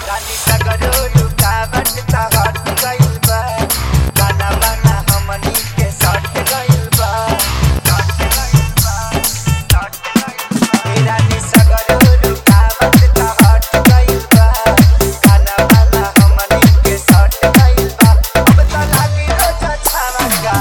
रानी सगरो रुकावट ता हट गइल बा गाना बाना हमनी के सट गइल बा रानी सगरो रुकावट ता हट गइल बा गाना बाना हमनी के सट गइल बा अब त लागी रोज छावा का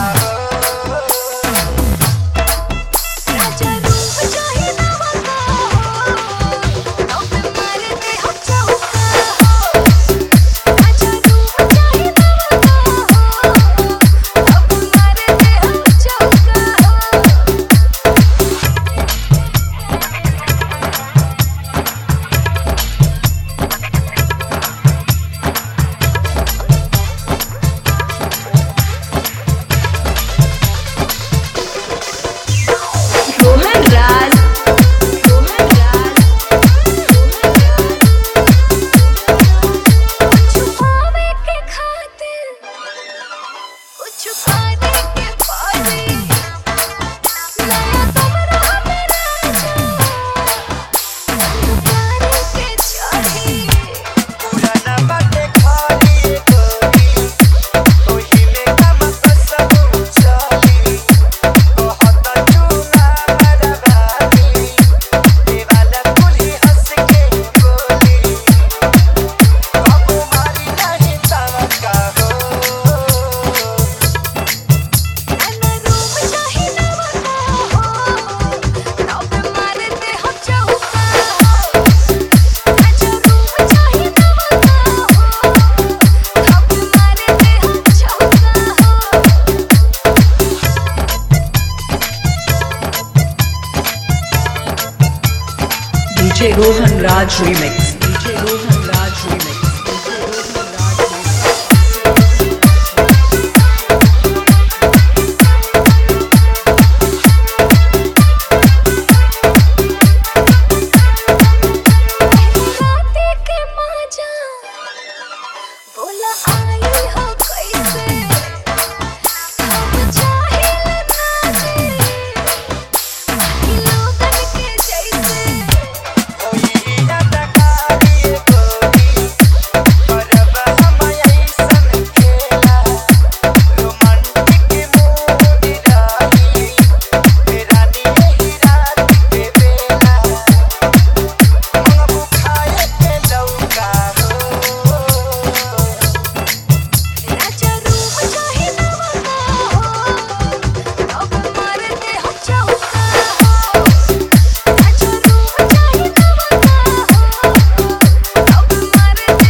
DJ Rohan Raj Remix. DJ Rohan Raj Remix.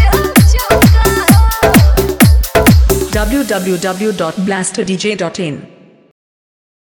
www.blasterdj.in